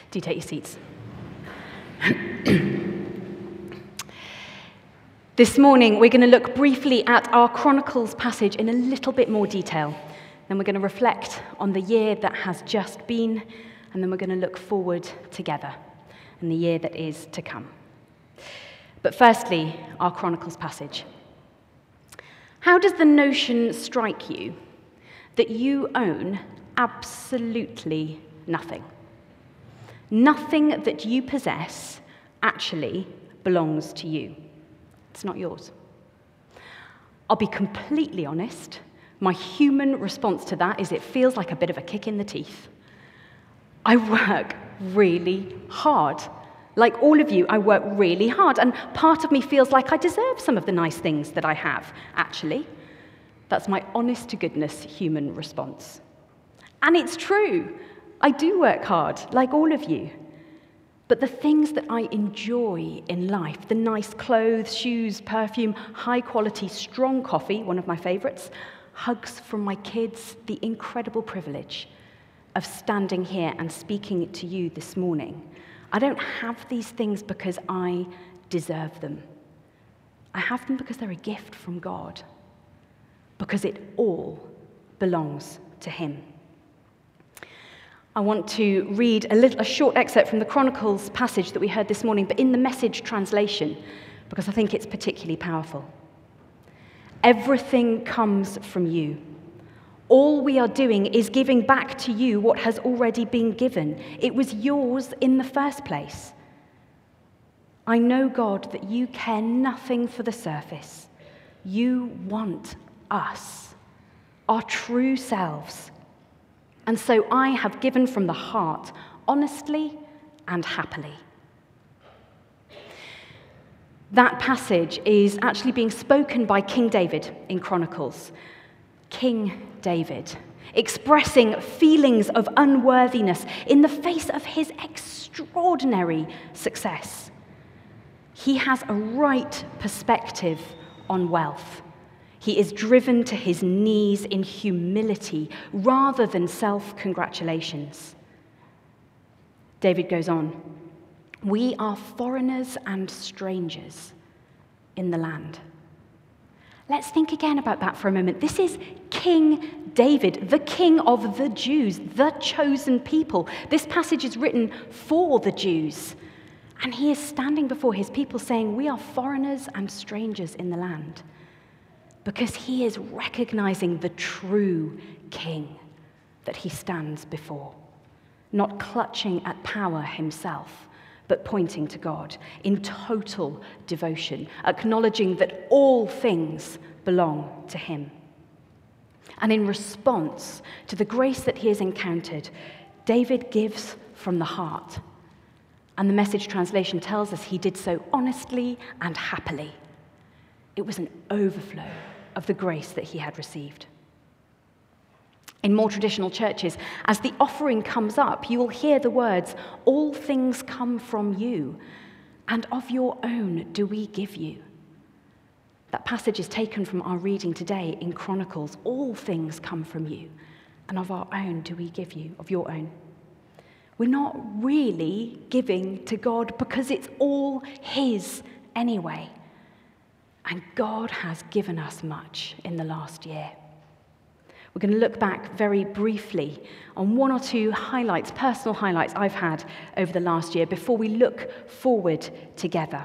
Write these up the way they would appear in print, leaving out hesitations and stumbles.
Do take your seats. This morning, we're going to look briefly at our Chronicles passage in a little bit more detail. Then we're going to reflect on the year that has just been, and then we're going to look forward together in the year that is to come. But firstly, our Chronicles passage. How does the notion strike you that you own absolutely nothing? Nothing that you possess actually belongs to you. It's not yours. I'll be completely honest. My human response to that is it feels like a bit of a kick in the teeth. I work really hard. Like all of you, I work really hard, and part of me feels like I deserve some of the nice things that I have, actually. That's my honest-to-goodness human response. And it's true. I do work hard, like all of you. But the things that I enjoy in life, the nice clothes, shoes, perfume, high-quality, strong coffee, one of my favorites, hugs from my kids, the incredible privilege of standing here and speaking to you this morning. I don't have these things because I deserve them. I have them because they're a gift from God, because it all belongs to Him. I want to read a short excerpt from the Chronicles passage that we heard this morning, but in the Message translation, because I think it's particularly powerful. Everything comes from you. All we are doing is giving back to you what has already been given. It was yours in the first place. I know, God, that you care nothing for the surface. You want us, our true selves. And so I have given from the heart, honestly and happily. That passage is actually being spoken by King David in Chronicles. King David, expressing feelings of unworthiness in the face of his extraordinary success. He has a right perspective on wealth. He is driven to his knees in humility rather than self-congratulations. David goes on, "We are foreigners and strangers in the land." Let's think again about that for a moment. This is King David, the king of the Jews, the chosen people. This passage is written for the Jews. And he is standing before his people saying, we are foreigners and strangers in the land. Because he is recognizing the true king that he stands before, not clutching at power himself, but pointing to God in total devotion, acknowledging that all things belong to him. And in response to the grace that he has encountered, David gives from the heart. And the Message translation tells us he did so honestly and happily. It was an overflow of the grace that he had received. In more traditional churches, as the offering comes up, you will hear the words, "All things come from you, and of your own do we give you." That passage is taken from our reading today in Chronicles. All things come from you, and of our own do we give you, of your own. We're not really giving to God because it's all his anyway. And God has given us much in the last year. We're going to look back very briefly on one or two highlights, personal highlights I've had over the last year before we look forward together.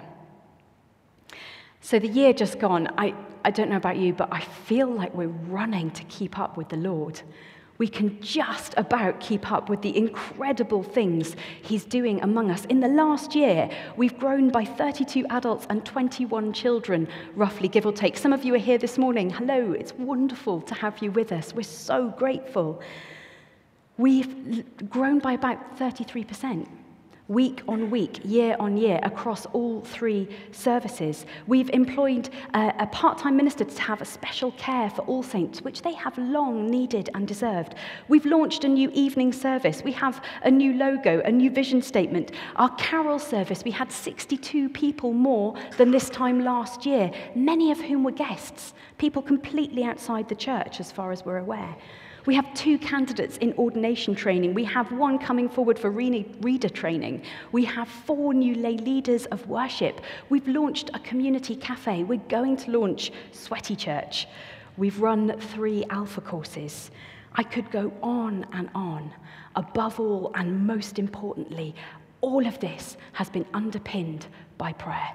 So the year just gone, I don't know about you, but I feel like we're running to keep up with the Lord. We can just about keep up with the incredible things he's doing among us. In the last year, we've grown by 32 adults and 21 children, roughly, give or take. Some of you are here this morning. Hello, it's wonderful to have you with us. We're so grateful. We've grown by about 33%. Week on week, year on year, across all three services. We've employed a part-time minister to have a special care for All Saints, which they have long needed and deserved. We've launched a new evening service. We have a new logo, a new vision statement. Our carol service, we had 62 people more than this time last year, many of whom were guests, people completely outside the church as far as we're aware. We have 2 candidates in ordination training. We have 1 coming forward for reader training. We have 4 new lay leaders of worship. We've launched a community cafe. We're going to launch Sweaty Church. We've run 3 Alpha courses. I could go on and on. Above all, and most importantly, all of this has been underpinned by prayer,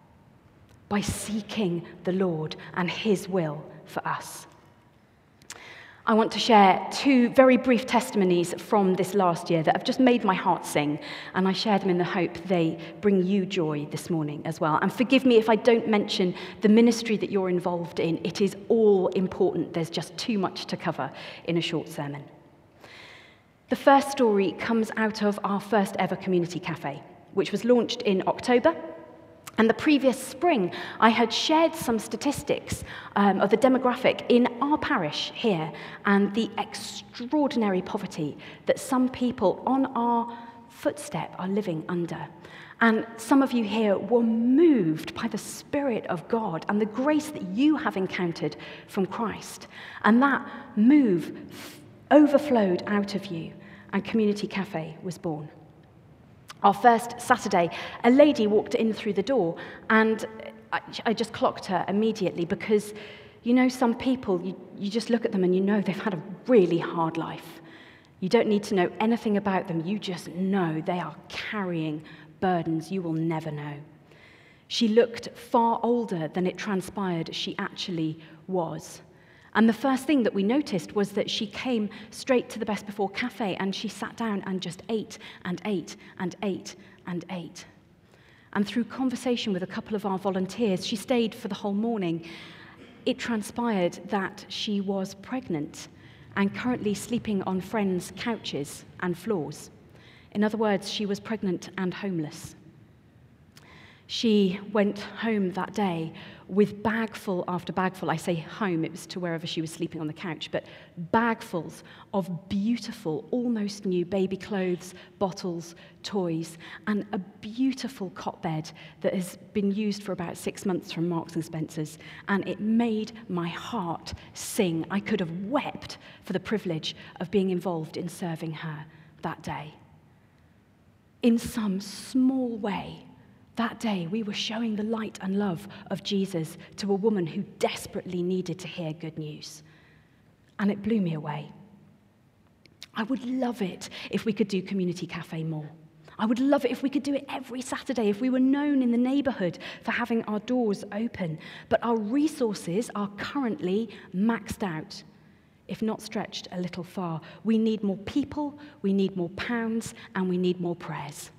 by seeking the Lord and his will for us. I want to share 2 very brief testimonies from this last year that have just made my heart sing, and I share them in the hope they bring you joy this morning as well. And forgive me if I don't mention the ministry that you're involved in. It is all important. There's just too much to cover in a short sermon. The first story comes out of our first ever community cafe, which was launched in October. And the previous spring, I had shared some statistics of the demographic in our parish here and the extraordinary poverty that some people on our footstep are living under. And some of you here were moved by the Spirit of God and the grace that you have encountered from Christ. And that move overflowed out of you, and Community Cafe was born. Our first Saturday, a lady walked in through the door, and I just clocked her immediately because, you know, some people, you just look at them and you know they've had a really hard life. You don't need to know anything about them. You just know they are carrying burdens you will never know. She looked far older than it transpired she actually was. And the first thing that we noticed was that she came straight to the Best Before Cafe and she sat down and just ate and ate and ate and ate. And through conversation with a couple of our volunteers, she stayed for the whole morning. It transpired that she was pregnant and currently sleeping on friends' couches and floors. In other words, she was pregnant and homeless. She went home that day with bagful after bagful. I say home, it was to wherever she was sleeping on the couch, but bagfuls of beautiful, almost new baby clothes, bottles, toys, and a beautiful cot bed that has been used for about 6 months from Marks and Spencer's, and it made my heart sing. I could have wept for the privilege of being involved in serving her that day. In some small way, that day, we were showing the light and love of Jesus to a woman who desperately needed to hear good news. And it blew me away. I would love it if we could do Community Cafe more. I would love it if we could do it every Saturday, if we were known in the neighbourhood for having our doors open. But our resources are currently maxed out, if not stretched a little far. We need more people, we need more pounds, and we need more prayers.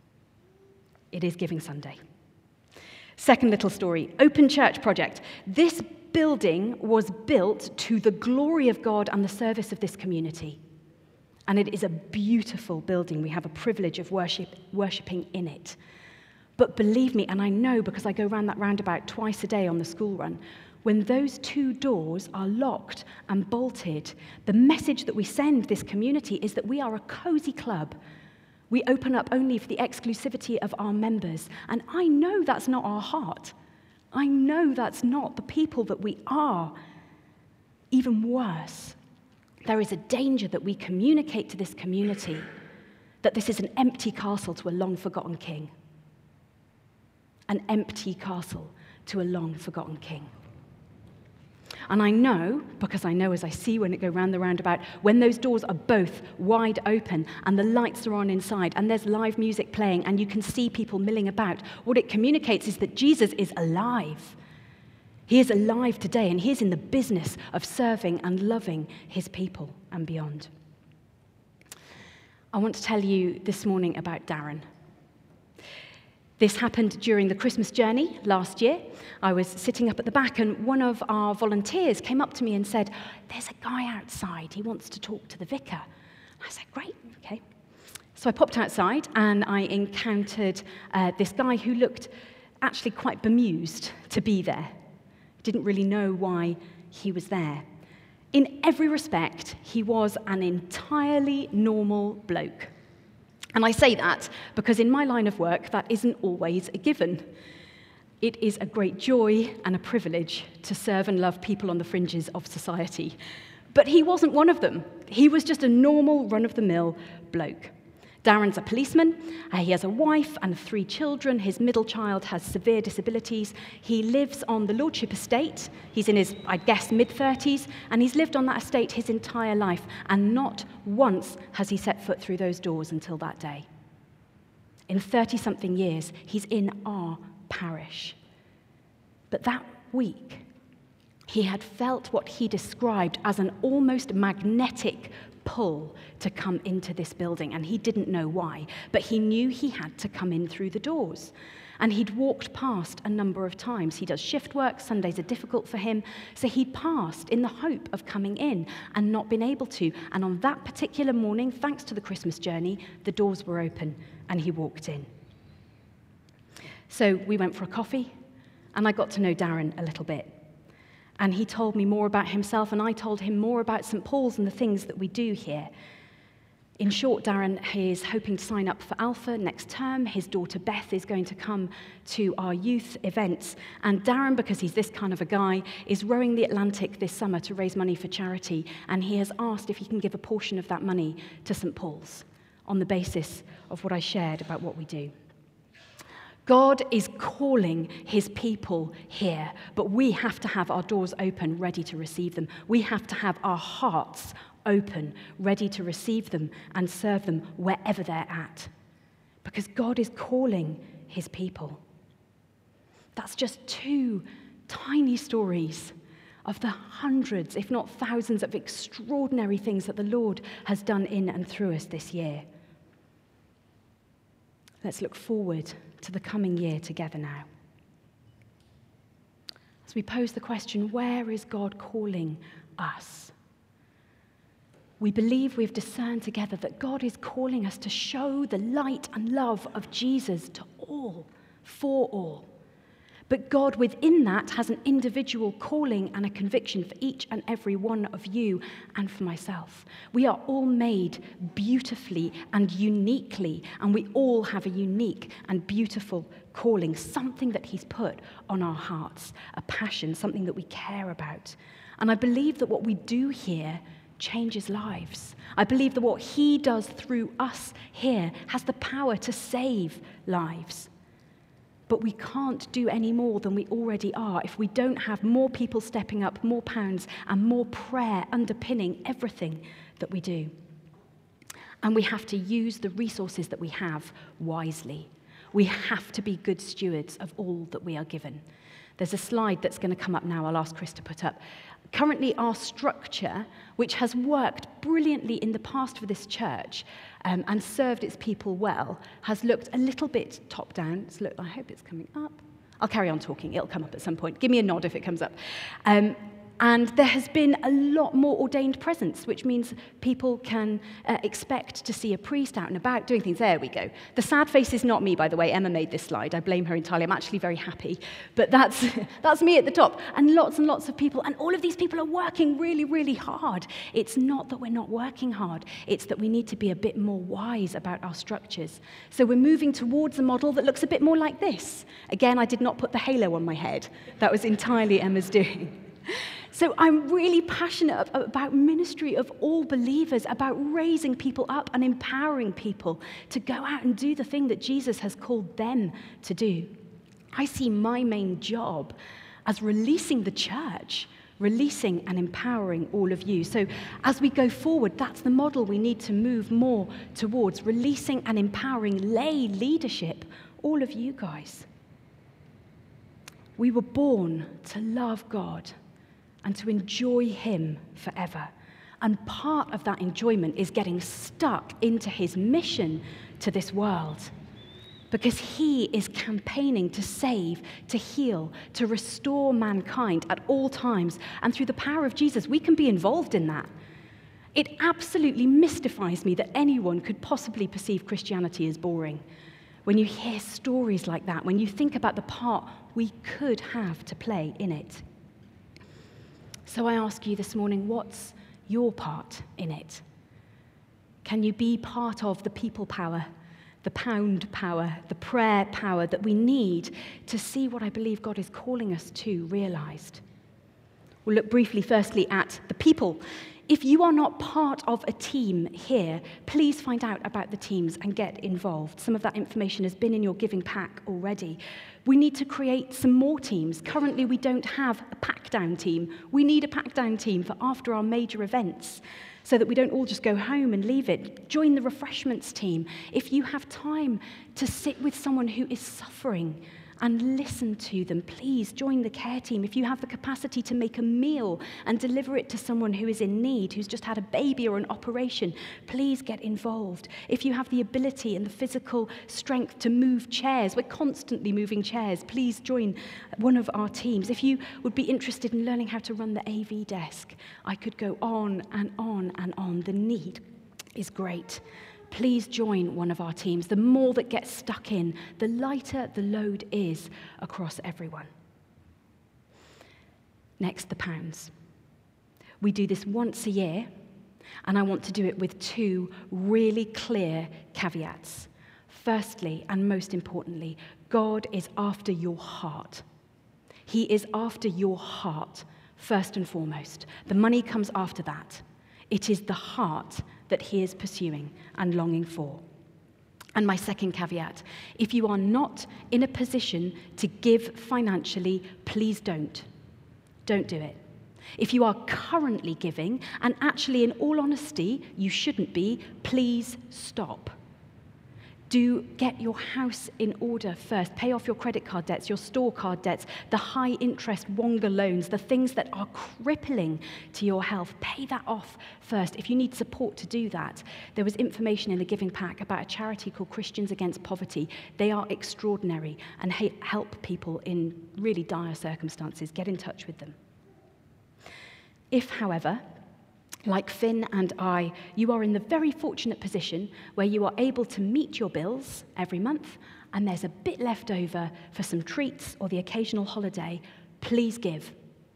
It is Giving Sunday. Second little story, Open Church Project. This building was built to the glory of God and the service of this community. And it is a beautiful building. We have a privilege of worshipping in it. But believe me, and I know because I go round that roundabout twice a day on the school run, when those 2 doors are locked and bolted, the message that we send this community is that we are a cozy club. We open up only for the exclusivity of our members. And I know that's not our heart. I know that's not the people that we are. Even worse, there is a danger that we communicate to this community that this is an empty castle to a long-forgotten king. An empty castle to a long-forgotten king. And I know, because I know as I see when it go round the roundabout, when those doors are both wide open and the lights are on inside and there's live music playing and you can see people milling about, what it communicates is that Jesus is alive. He is alive today and he is in the business of serving and loving his people and beyond. I want to tell you this morning about Darren. This happened during the Christmas journey last year. I was sitting up at the back and one of our volunteers came up to me and said, "There's a guy outside, he wants to talk to the vicar." I said, "Great, okay." So I popped outside and I encountered this guy who looked actually quite bemused to be there. Didn't really know why he was there. In every respect, he was an entirely normal bloke. And I say that because in my line of work, that isn't always a given. It is a great joy and a privilege to serve and love people on the fringes of society. But he wasn't one of them. He was just a normal, run-of-the-mill bloke. Darren's a policeman. He has a wife and 3 children. His middle child has severe disabilities. He lives on the Lordship estate. He's in his, I guess, mid-30s, and he's lived on that estate his entire life, and not once has he set foot through those doors until that day. In 30-something years, he's in our parish. But that week, he had felt what he described as an almost magnetic pull to come into this building, and he didn't know why, but he knew he had to come in through the doors. And he'd walked past a number of times. He does shift work, Sundays are difficult for him, so he passed in the hope of coming in and not been able to. And on that particular morning, thanks to the Christmas journey, the doors were open and he walked in. So we went for a coffee, and I got to know Darren a little bit. And he told me more about himself, and I told him more about St. Paul's and the things that we do here. In short, Darren is hoping to sign up for Alpha next term. His daughter Beth is going to come to our youth events. And Darren, because he's this kind of a guy, is rowing the Atlantic this summer to raise money for charity. And he has asked if he can give a portion of that money to St. Paul's on the basis of what I shared about what we do. God is calling his people here, but we have to have our doors open, ready to receive them. We have to have our hearts open, ready to receive them and serve them wherever they're at, because God is calling his people. That's just 2 tiny stories of the hundreds, if not thousands, of extraordinary things that the Lord has done in and through us this year. Let's look forward to the coming year together now. As we pose the question, where is God calling us? We believe we've discerned together that God is calling us to show the light and love of Jesus to all, for all. But God within that has an individual calling and a conviction for each and every one of you and for myself. We are all made beautifully and uniquely, and we all have a unique and beautiful calling, something that he's put on our hearts, a passion, something that we care about. And I believe that what we do here changes lives. I believe that what he does through us here has the power to save lives. But we can't do any more than we already are if we don't have more people stepping up, more pounds, and more prayer underpinning everything that we do. And we have to use the resources that we have wisely. We have to be good stewards of all that we are given. There's a slide that's going to come up now, I'll ask Chris to put up. Currently, our structure, which has worked brilliantly in the past for this church and served its people well, has looked a little bit top-down. I hope it's coming up. I'll carry on talking. It'll come up at some point. Give me a nod if it comes up. And there has been a lot more ordained presence, which means people can expect to see a priest out and about doing things. There we go. The sad face is not me, by the way. Emma made this slide. I blame her entirely. I'm actually very happy. But that's me at the top. And lots of people. And all of these people are working really, really hard. It's not that we're not working hard. It's that we need to be a bit more wise about our structures. So we're moving towards a model that looks a bit more like this. Again, I did not put the halo on my head. That was entirely Emma's doing. So I'm really passionate about ministry of all believers, about raising people up and empowering people to go out and do the thing that Jesus has called them to do. I see my main job as releasing the church, releasing and empowering all of you. So as we go forward, that's the model we need to move more towards, releasing and empowering lay leadership, all of you guys. We were born to love God and to enjoy him forever. And part of that enjoyment is getting stuck into his mission to this world, because he is campaigning to save, to heal, to restore mankind at all times. And through the power of Jesus, we can be involved in that. It absolutely mystifies me that anyone could possibly perceive Christianity as boring. When you hear stories like that, when you think about the part we could have to play in it. So I ask you this morning, what's your part in it? Can you be part of the people power, the pound power, the prayer power that we need to see what I believe God is calling us to realized? We'll look briefly, firstly, at the people. If you are not part of a team here, please find out about the teams and get involved. Some of that information has been in your giving pack already. We need to create some more teams. Currently, we don't have a pack-down team. We need a pack-down team for after our major events so that we don't all just go home and leave it. Join the refreshments team. If you have time to sit with someone who is suffering and listen to them, please join the care team. If you have the capacity to make a meal and deliver it to someone who is in need, who's just had a baby or an operation, please get involved. If you have the ability and the physical strength to move chairs, we're constantly moving chairs, please join one of our teams. If you would be interested in learning how to run the AV desk, I could go on and on and on. The need is great. Please join one of our teams. The more that gets stuck in, the lighter the load is across everyone. Next, the pounds. We do this once a year, and I want to do it with two really clear caveats. Firstly, and most importantly, God is after your heart. He is after your heart, first and foremost. The money comes after that. It is the heart that he is pursuing and longing for. And my second caveat, if you are not in a position to give financially, please don't. Don't do it. If you are currently giving, and actually in all honesty, you shouldn't be, please stop. Do get your house in order first. Pay off your credit card debts, your store card debts, the high-interest Wonga loans, the things that are crippling to your health. Pay that off first. If you need support to do that, there was information in the giving pack about a charity called Christians Against Poverty. They are extraordinary and help people in really dire circumstances. Get in touch with them. If, however, like Finn and I, you are in the very fortunate position where you are able to meet your bills every month and there's a bit left over for some treats or the occasional holiday, please give.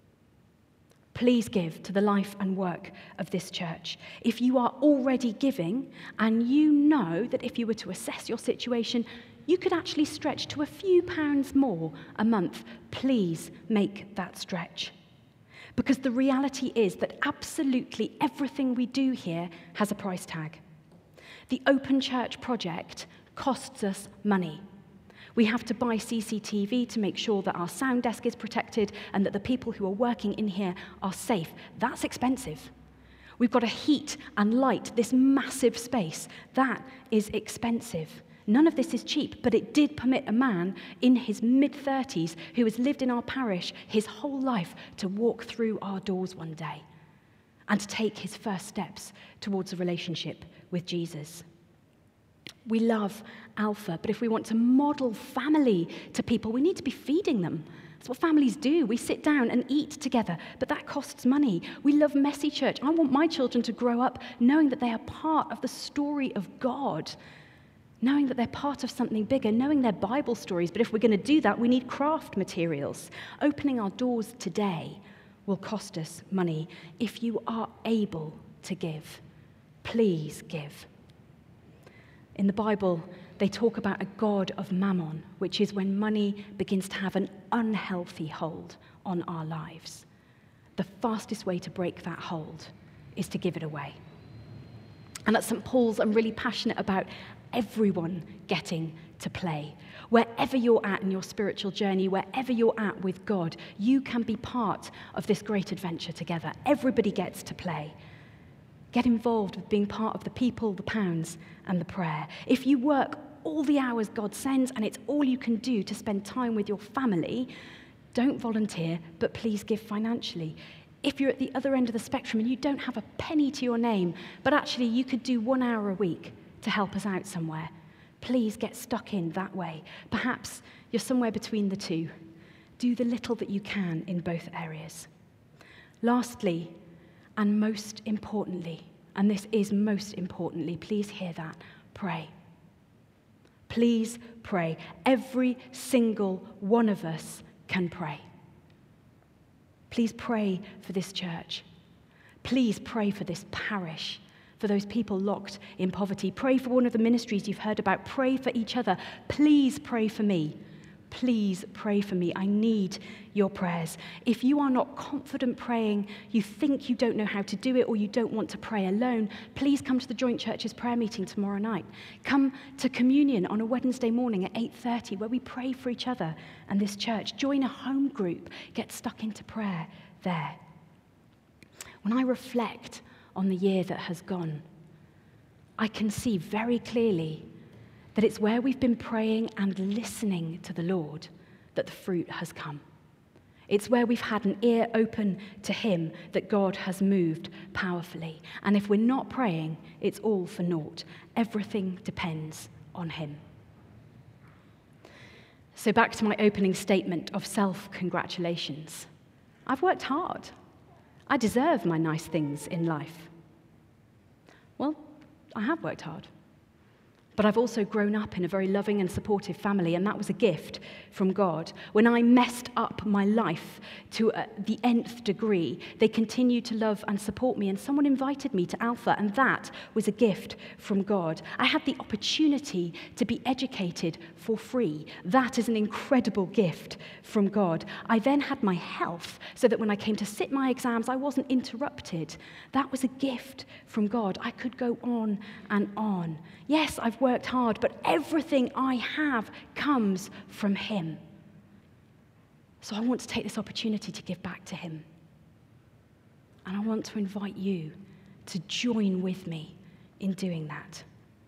Please give to the life and work of this church. If you are already giving and you know that if you were to assess your situation, you could actually stretch to a few pounds more a month, please make that stretch. Because the reality is that absolutely everything we do here has a price tag. The Open Church project costs us money. We have to buy CCTV to make sure that our sound desk is protected and that the people who are working in here are safe. That's expensive. We've got to heat and light this massive space. That is expensive. None of this is cheap, but it did permit a man in his mid-30s who has lived in our parish his whole life to walk through our doors one day and to take his first steps towards a relationship with Jesus. We love Alpha, but if we want to model family to people, we need to be feeding them. That's what families do. We sit down and eat together, but that costs money. We love Messy Church. I want my children to grow up knowing that they are part of the story of God, knowing that they're part of something bigger, knowing their Bible stories. But if we're going to do that, we need craft materials. Opening our doors today will cost us money. If you are able to give, please give. In the Bible, they talk about a god of mammon, which is when money begins to have an unhealthy hold on our lives. The fastest way to break that hold is to give it away. And at St. Paul's, I'm really passionate about everyone getting to play. Wherever you're at in your spiritual journey, wherever you're at with God, you can be part of this great adventure together. Everybody gets to play. Get involved with being part of the people, the pounds, and the prayer. If you work all the hours God sends and it's all you can do to spend time with your family, don't volunteer, but please give financially. If you're at the other end of the spectrum and you don't have a penny to your name, but actually you could do 1 hour a week to help us out somewhere, please get stuck in that way. Perhaps you're somewhere between the two. Do the little that you can in both areas. Lastly, and most importantly, and this is most importantly, please hear that, pray. Please pray. Every single one of us can pray. Please pray for this church. Please pray for this parish, for those people locked in poverty. Pray for one of the ministries you've heard about. Pray for each other. Please pray for me. Please pray for me. I need your prayers. If you are not confident praying, you think you don't know how to do it, or you don't want to pray alone, please come to the Joint Churches prayer meeting tomorrow night. Come to communion on a Wednesday morning at 8:30, where we pray for each other and this church. Join a home group. Get stuck into prayer there. When I reflect on the year that has gone, I can see very clearly that it's where we've been praying and listening to the Lord that the fruit has come. It's where we've had an ear open to him that God has moved powerfully. And if we're not praying, it's all for naught. Everything depends on him. So back to my opening statement of self-congratulations. I've worked hard. I deserve my nice things in life. Well, I have worked hard. But I've also grown up in a very loving and supportive family, and that was a gift from God. When I messed up my life to the nth degree, they continued to love and support me, and someone invited me to Alpha, and that was a gift from God. I had the opportunity to be educated for free. That is an incredible gift from God. I then had my health, so that when I came to sit my exams, I wasn't interrupted. That was a gift from God. I could go on and on. Yes, I've worked hard, but everything I have comes from him. So I want to take this opportunity to give back to him. And I want to invite you to join with me in doing that.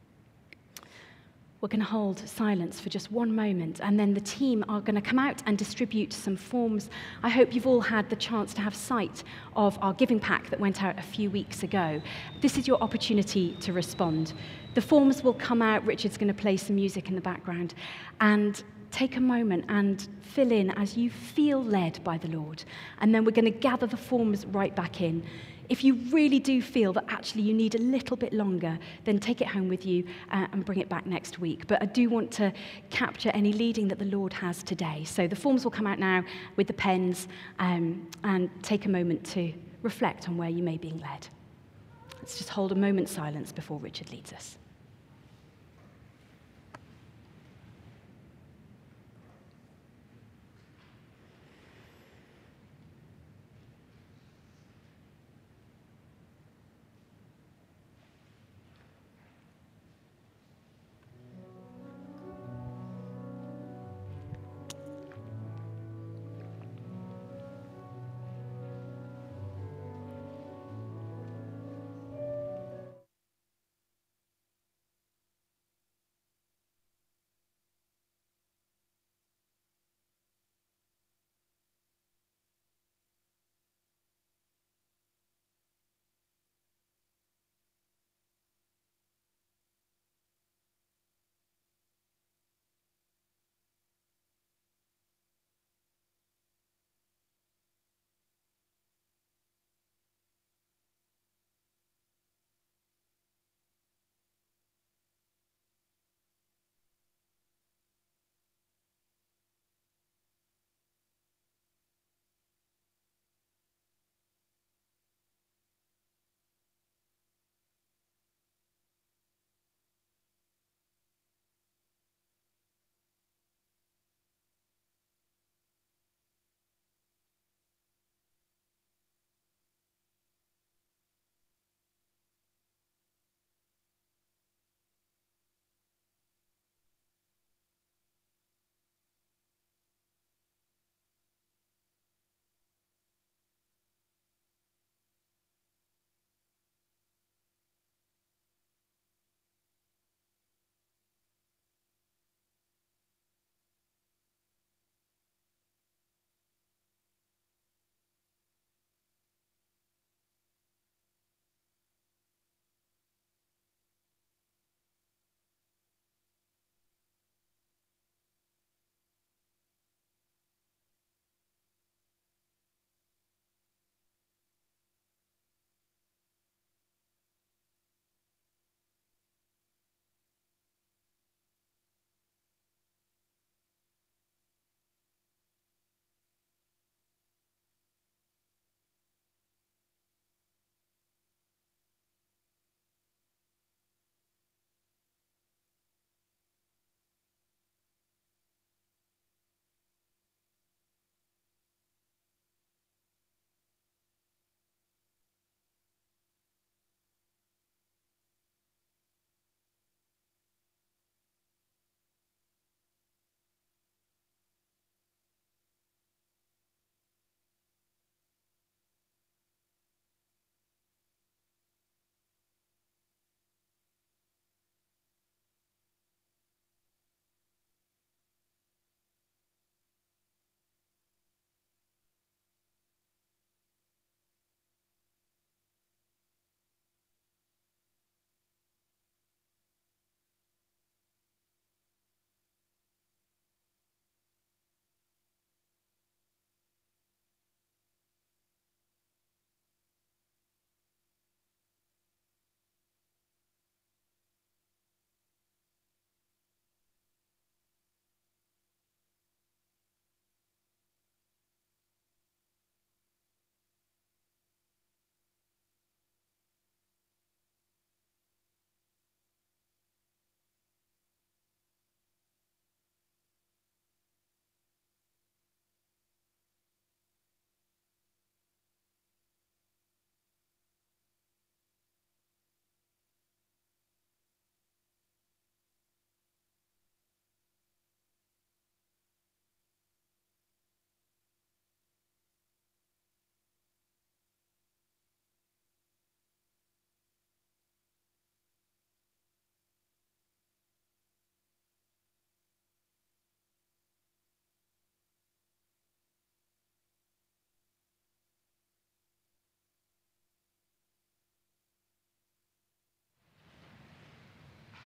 We're going to hold silence for just one moment, and then the team are going to come out and distribute some forms. I hope you've all had the chance to have sight of our giving pack that went out a few weeks ago. This is your opportunity to respond. The forms will come out. Richard's going to play some music in the background, and take a moment and fill in as you feel led by the Lord. And then we're going to gather the forms right back in. If you really do feel that actually you need a little bit longer, then take it home with you and bring it back next week. But I do want to capture any leading that the Lord has today. So the forms will come out now with the pens, and take a moment to reflect on where you may be being led. Let's just hold a moment's silence before Richard leads us.